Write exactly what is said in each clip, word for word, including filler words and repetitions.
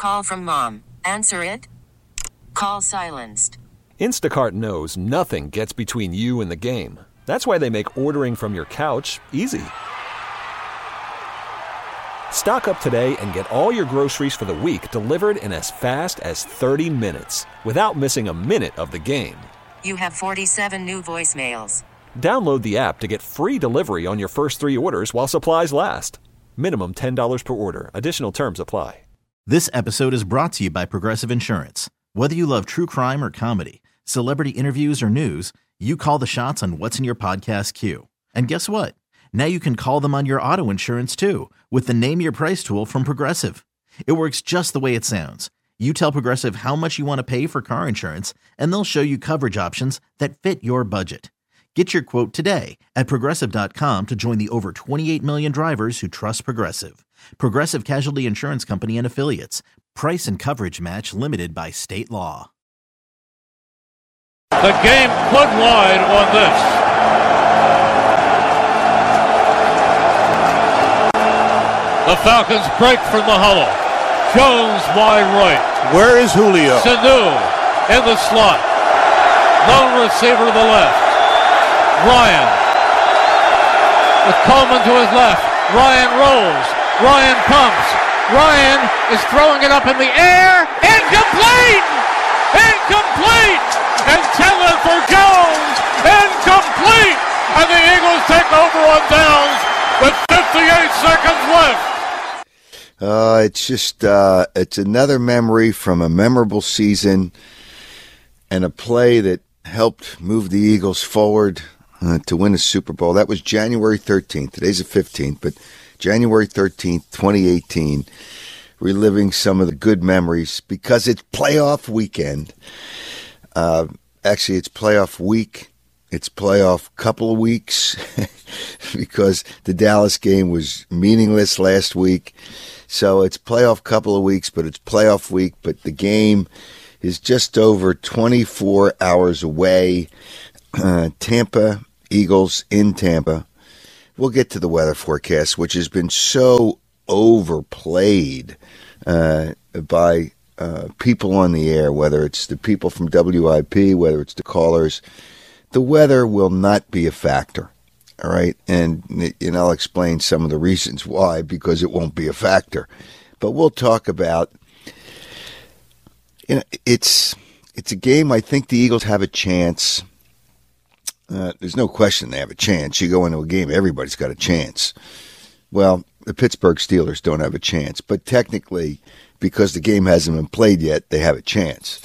call from mom. Answer it. Call silenced. Instacart knows nothing gets between you and the game. That's why they make ordering from your couch easy. Stock up today and get all your groceries for the week delivered in as fast as thirty minutes without missing a minute of the game. You have forty-seven new voicemails. Download the app to get free delivery on your first three orders while supplies last. Minimum ten dollars per order. Additional terms apply. This episode is brought to you by Progressive Insurance. Whether you love true crime or comedy, celebrity interviews or news, you call the shots on what's in your podcast queue. And guess what? Now you can call them on your auto insurance too with the Name Your Price tool from Progressive. It works just the way it sounds. You tell Progressive how much you want to pay for car insurance, and they'll show you coverage options that fit your budget. Get your quote today at Progressive dot com to join the over twenty-eight million drivers who trust Progressive. Progressive Casualty Insurance Company and Affiliates. Price and coverage match limited by state law. The game could wide on this. The Falcons break from the huddle. Jones wide right. Where is Julio? Sanu in the slot. Lone receiver to the left. Ryan. With Coleman to his left. Ryan rolls. Ryan pumps. Ryan is throwing it up in the air. Incomplete! Incomplete! Intended for Jones. Incomplete! And the Eagles take over on downs with fifty-eight seconds left. Uh, it's just, uh, it's another memory from a memorable season and a play that helped move the Eagles forward uh, to win a Super Bowl. That was January thirteenth. Today's the fifteenth, but January thirteenth, twenty eighteen, reliving some of the good memories because it's playoff weekend. Uh, actually, it's playoff week. It's playoff couple of weeks because the Dallas game was meaningless last week. So it's playoff couple of weeks, but it's playoff week. But the game is just over twenty-four hours away. Uh, Tampa, Eagles in Tampa. We'll get to the weather forecast, which has been so overplayed uh, by uh, people on the air, whether it's the people from W I P, whether it's the callers. The weather will not be a factor. All right, and, and I'll explain some of the reasons why, because it won't be a factor. But we'll talk about, you know, it's it's a game I think the Eagles have a chance. Uh, there's no question they have a chance. You go into a game, everybody's got a chance. Well, the Pittsburgh Steelers don't have a chance, but technically, because the game hasn't been played yet, they have a chance.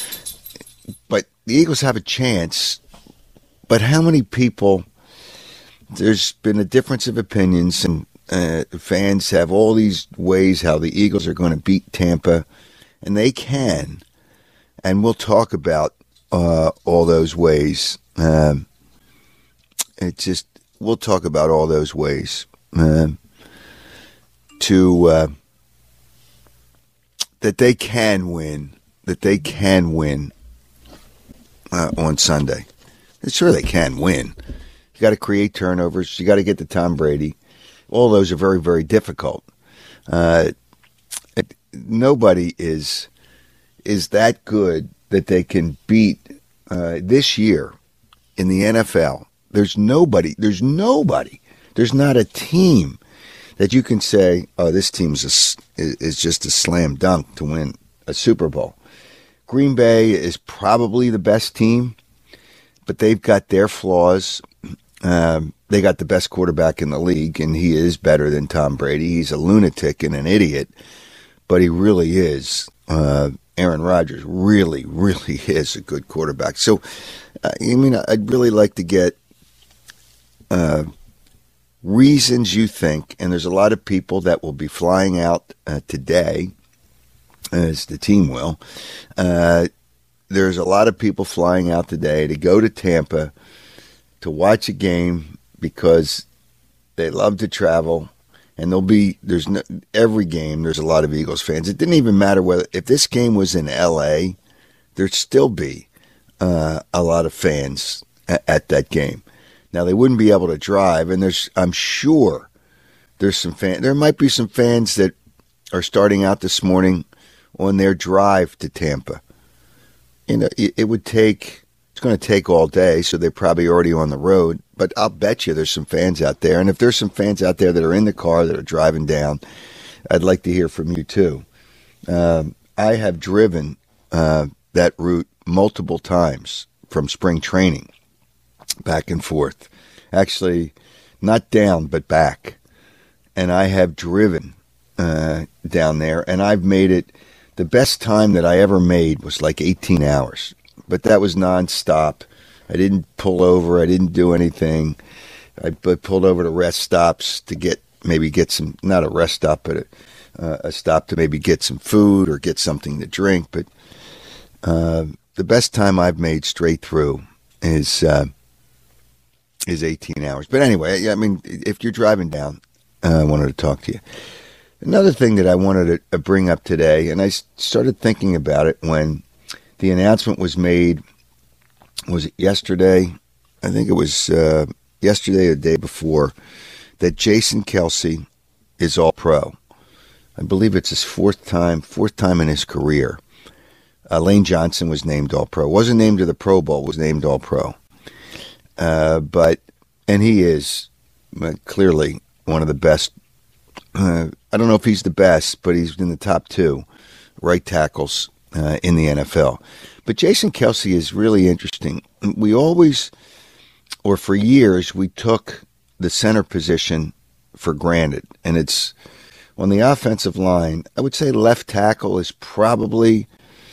But the Eagles have a chance, but how many people... There's been a difference of opinions, and uh, fans have all these ways how the Eagles are going to beat Tampa, and they can. And we'll talk about uh, all those ways. Um, it just we'll talk about all those ways um, to uh, that they can win, that they can win uh, on Sunday. Sure, they can win. You got to create turnovers. You got to get to Tom Brady. All those are very, very difficult. Uh, it, nobody is is that good that they can beat uh, this year in the N F L. There's nobody. There's nobody. There's not a team that you can say, "Oh, this team is a, is just a slam dunk to win a Super Bowl." Green Bay is probably the best team, but they've got their flaws. Um, they got the best quarterback in the league, and he is better than Tom Brady. He's a lunatic and an idiot, but he really is. Uh, Aaron Rodgers really, really is a good quarterback. So, uh, I mean, I'd really like to get uh, reasons you think, and there's a lot of people that will be flying out uh, today, as the team will. Uh, there's a lot of people flying out today to go to Tampa to watch a game because they love to travel, and there'll be there's no, every game there's a lot of Eagles fans. It didn't even matter whether if this game was in L A, there'd still be uh, a lot of fans at, at that game. Now they wouldn't be able to drive, and there's I'm sure there's some fan there might be some fans that are starting out this morning on their drive to Tampa. You know, it, it would take, it's going to take all day, so they're probably already on the road. But I'll bet you there's some fans out there. And if there's some fans out there that are in the car that are driving down, I'd like to hear from you too. Um, I have driven uh, that route multiple times from spring training, back and forth. Actually, not down, but back. And I have driven uh, down there, and I've made it. The best time that I ever made was like eighteen hours, but that was nonstop. I didn't pull over. I didn't do anything. I pulled over to rest stops to get, maybe get some, not a rest stop, but a, uh, a stop to maybe get some food or get something to drink. But uh, the best time I've made straight through is uh, is eighteen hours. But anyway, I mean, if you're driving down, uh, I wanted to talk to you. Another thing that I wanted to bring up today, and I started thinking about it when the announcement was made, was it yesterday? I think it was uh, yesterday or the day before, that Jason Kelce is All-Pro. I believe it's his fourth time, fourth time in his career. Uh, Lane Johnson was named All-Pro. Wasn't named to the Pro Bowl, was named All-Pro. Uh, but, and he is uh, clearly one of the best. Uh, I don't know if he's the best, but he's in the top two right tackles uh, in the N F L. But Jason Kelce is really interesting. We always, or for years, we took the center position for granted. And it's on the offensive line, I would say left tackle is probably,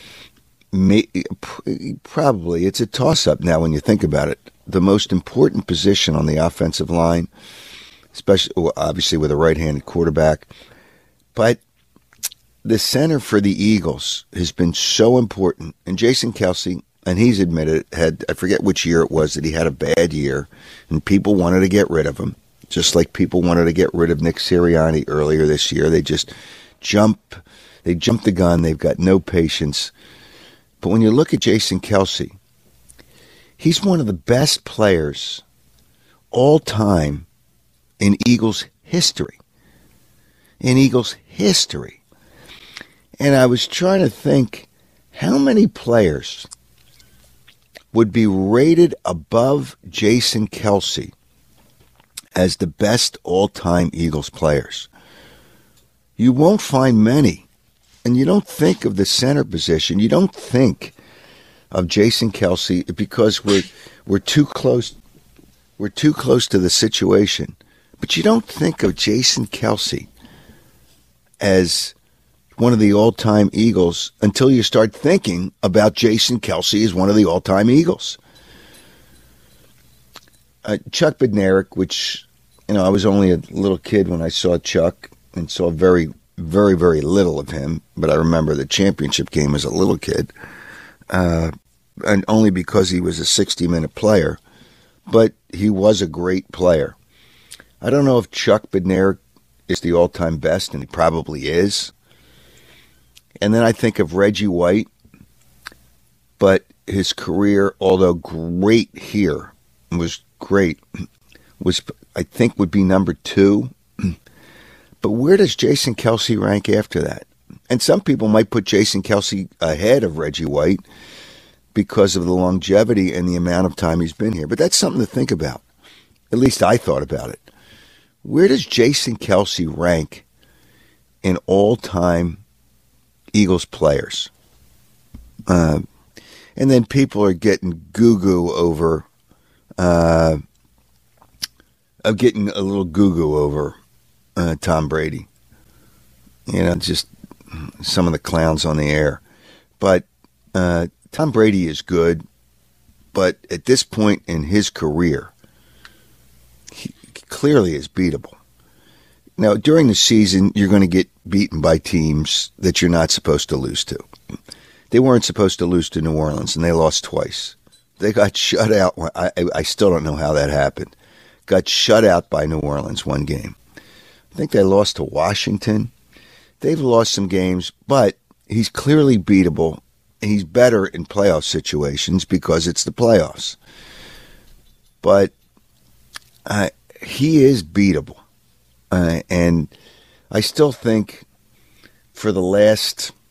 probably, it's a toss-up now when you think about it. The most important position on the offensive line, especially, well, obviously with a right-handed quarterback. But the center for the Eagles has been so important. And Jason Kelce, and he's admitted, had, I forget which year it was, that he had a bad year, and people wanted to get rid of him, just like people wanted to get rid of Nick Sirianni earlier this year. They just jump, they jump the gun. They've got no patience. But when you look at Jason Kelce, he's one of the best players all time in Eagles history. In Eagles history. And I was trying to think how many players would be rated above Jason Kelce as the best all-time Eagles players. You won't find many. And you don't think of the center position. You don't think of Jason Kelce because we're we're too close we're too close to the situation. But you don't think of Jason Kelce as one of the all-time Eagles until you start thinking about Jason Kelce as one of the all-time Eagles. Uh, Chuck Bednarik, which, you know, I was only a little kid when I saw Chuck and saw very, very, very little of him, but I remember the championship game as a little kid, uh, and only because he was a sixty-minute player, but he was a great player. I don't know if Chuck Bednarik is the all-time best, and he probably is. And then I think of Reggie White, but his career, although great here, was great, was, I think, would be number two. But where does Jason Kelce rank after that? And some people might put Jason Kelce ahead of Reggie White because of the longevity and the amount of time he's been here. But that's something to think about. At least I thought about it. Where does Jason Kelce rank in all-time Eagles players? Uh, and then people are getting goo-goo over, uh, of getting a little goo-goo over uh, Tom Brady. You know, just some of the clowns on the air. But uh, Tom Brady is good, but at this point in his career, he clearly is beatable. Now, during the season, you're going to get beaten by teams that you're not supposed to lose to. They weren't supposed to lose to New Orleans, and they lost twice. They got shut out. I, I still don't know how that happened. Got shut out by New Orleans one game. I think they lost to Washington. They've lost some games, but he's clearly beatable. He's better in playoff situations because it's the playoffs. But uh, he is beatable. Uh, and I still think for the last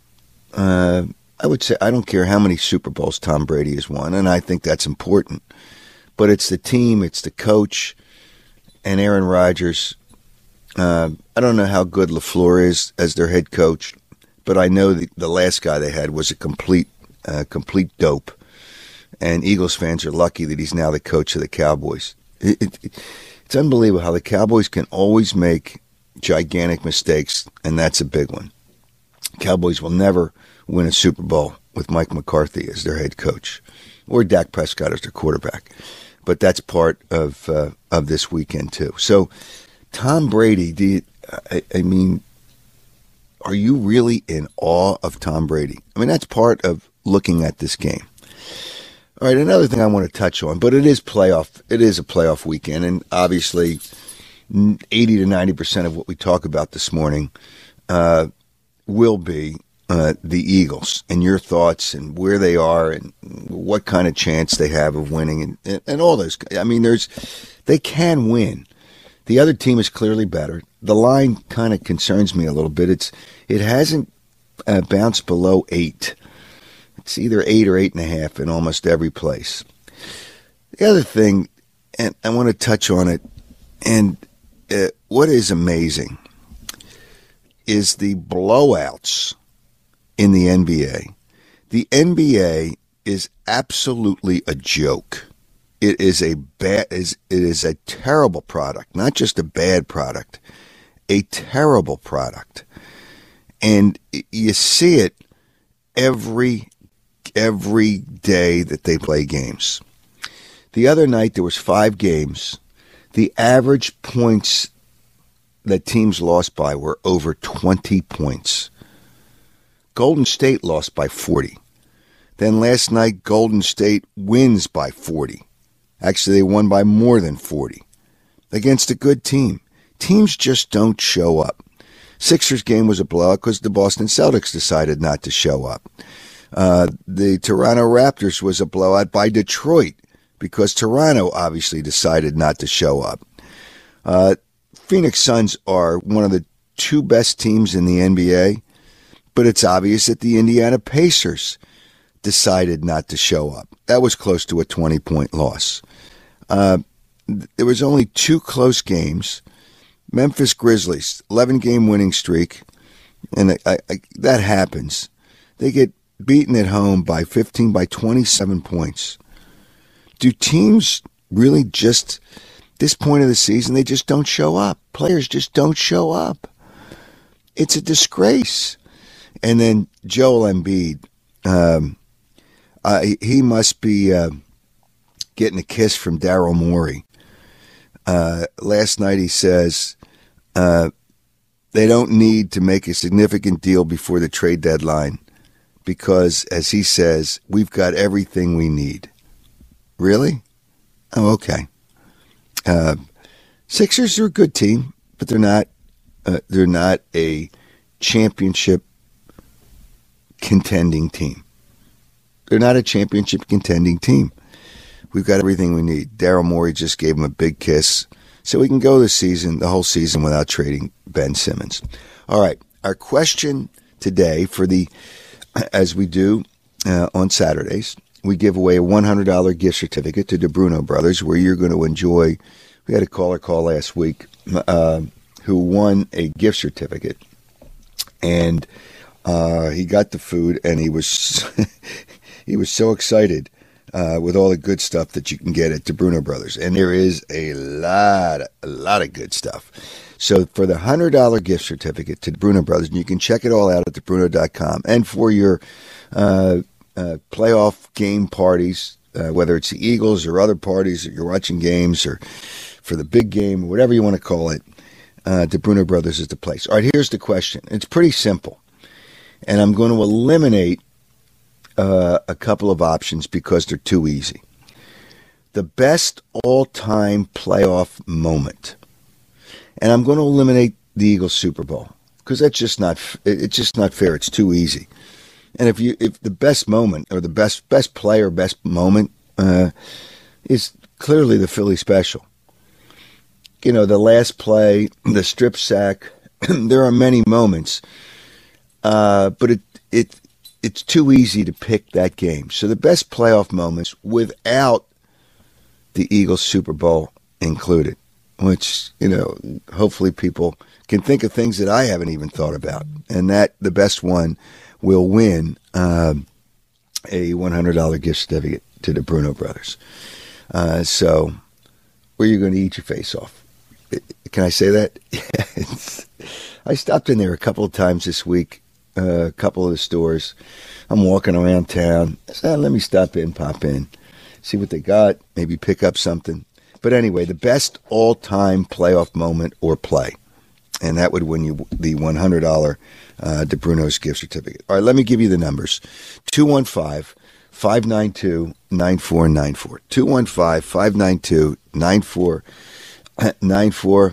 uh, I would say I don't care how many Super Bowls Tom Brady has won, and I think that's important. But it's the team, it's the coach, and Aaron Rodgers. Uh, I don't know how good LaFleur is as their head coach, but I know the, the last guy they had was a complete, uh, complete dope. And Eagles fans are lucky that he's now the coach of the Cowboys. It, it, it's unbelievable how the Cowboys can always make gigantic mistakes, and that's a big one. Cowboys will never win a Super Bowl with Mike McCarthy as their head coach or Dak Prescott as their quarterback. But that's part of uh, of this weekend, too. So, Tom Brady, do you, I, I mean, are you really in awe of Tom Brady? I mean, that's part of looking at this game. All right, another thing I want to touch on, but it is playoff. It is a playoff weekend, and obviously, eighty to ninety percent of what we talk about this morning uh, will be uh, the Eagles and your thoughts and where they are and what kind of chance they have of winning and, and, and all those. I mean, there's they can win. The other team is clearly better. The line kind of concerns me a little bit. It's it hasn't uh, bounced below eight. It's either eight or eight and a half in almost every place. The other thing, and I want to touch on it, and uh, what is amazing is the blowouts in the N B A. The N B A is absolutely a joke. It is a bad, is it is a terrible product, not just a bad product, a terrible product, and you see it every every day that they play games. The other night there was five games. The average points that teams lost by were over twenty points. Golden State lost by forty. Then last night Golden State wins by forty. Actually, they won by more than forty against a good team. Teams just don't show up. Sixers game was a blowout because the Boston Celtics decided not to show up. Uh, the Toronto Raptors was a blowout by Detroit because Toronto obviously decided not to show up. Uh, Phoenix Suns are one of the two best teams in the N B A, but it's obvious that the Indiana Pacers decided not to show up. That was close to a twenty-point loss. Uh, there was only two close games. Memphis Grizzlies, eleven-game winning streak, and I, I, that happens. They get beaten at home by fifteen, by twenty-seven points. Do teams really just, this point of the season, they just don't show up? Players just don't show up. It's a disgrace. And then Joel Embiid, um, uh, he must be uh, getting a kiss from Daryl Morey. Uh, last night he says uh, they don't need to make a significant deal before the trade deadline because, as he says, we've got everything we need. Really? Oh, okay. Uh, Sixers are a good team, but they're not. Uh, they're not a championship contending team. They're not a championship contending team. We've got everything we need. Daryl Morey just gave him a big kiss, so we can go this season, the whole season, without trading Ben Simmons. All right, our question today for the, as we do uh, on Saturdays, we give away a one hundred dollars gift certificate to DeBruno Brothers, where you're going to enjoy. We had a caller call last week uh, who won a gift certificate, and uh, he got the food, and he was he was so excited uh, with all the good stuff that you can get at DeBruno Brothers, and there is a lot, a lot of good stuff. So for the one hundred dollars gift certificate to DeBruno Brothers, and you can check it all out at debruno dot com, and for your uh, uh, playoff game parties, uh, whether it's the Eagles or other parties that you're watching games, or for the big game, whatever you want to call it, uh, DeBruno Brothers is the place. All right, here's the question. It's pretty simple, and I'm going to eliminate uh, a couple of options because they're too easy. The best all-time playoff moment. And I'm going to eliminate the Eagles Super Bowl because that's just not it's just not fair. It's too easy. And if you if the best moment or the best best player best moment uh, is clearly the Philly special. You know, the last play, the strip sack. There are many moments, uh, but it it it's too easy to pick that game. So the best playoff moments without the Eagles Super Bowl included, which, you know, hopefully people can think of things that I haven't even thought about. And that the best one will win um, a one hundred dollars gift certificate to the Bruno Brothers. Uh, so where are you going to eat your face off? Can I say that? I stopped in there a couple of times this week, uh, a couple of the stores. I'm walking around town. I said, let me stop in, pop in, see what they got, maybe pick up something. But anyway, the best all-time playoff moment or play. And that would win you the one hundred dollars uh, De Bruno's gift certificate. All right, let me give you the numbers. two one five, five nine two, nine four nine four. two one five, five nine two, nine four nine four.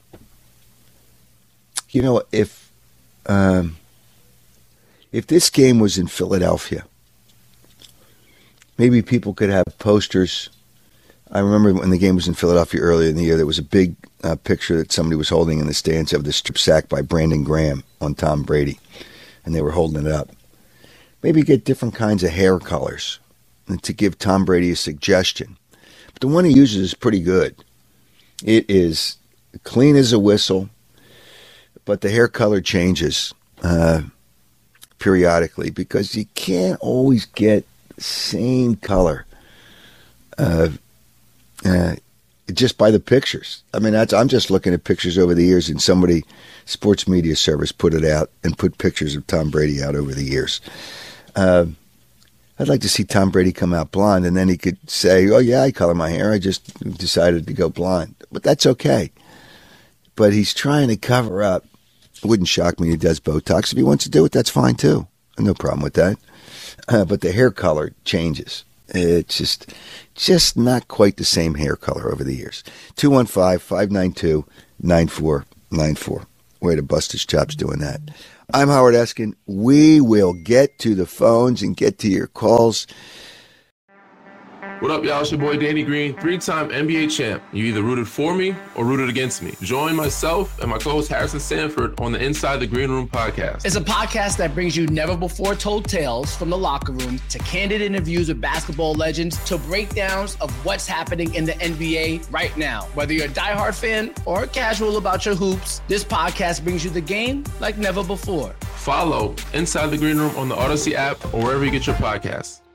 You know, if um, if this game was in Philadelphia, maybe people could have posters. I remember when the game was in Philadelphia earlier in the year, there was a big uh, picture that somebody was holding in the stands of the strip sack by Brandon Graham on Tom Brady, and they were holding it up. Maybe get different kinds of hair colors to give Tom Brady a suggestion. But the one he uses is pretty good. It is clean as a whistle, but the hair color changes uh, periodically because you can't always get the same color uh, uh, just by the pictures. I mean, that's, I'm just looking at pictures over the years, and somebody, sports media service, put it out and put pictures of Tom Brady out over the years. Uh, I'd like to see Tom Brady come out blonde, and then he could say, oh, yeah, I color my hair. I just decided to go blonde. But that's okay. But he's trying to cover up. It wouldn't shock me if he does Botox. If he wants to do it, that's fine, too. No problem with that. Uh, but the hair color changes. It's just just not quite the same hair color over the years. two one five, five nine two, nine four nine four. Way to bust his chops doing that. I'm Howard Eskin. We will get to the phones and get to your calls. What up, y'all? It's your boy Danny Green, three-time N B A champ. You either rooted for me or rooted against me. Join myself and my co-host Harrison Sanford on the Inside the Green Room podcast. It's a podcast that brings you never-before-told tales from the locker room to candid interviews with basketball legends to breakdowns of what's happening in the N B A right now. Whether you're a diehard fan or casual about your hoops, this podcast brings you the game like never before. Follow Inside the Green Room on the Odyssey app or wherever you get your podcasts.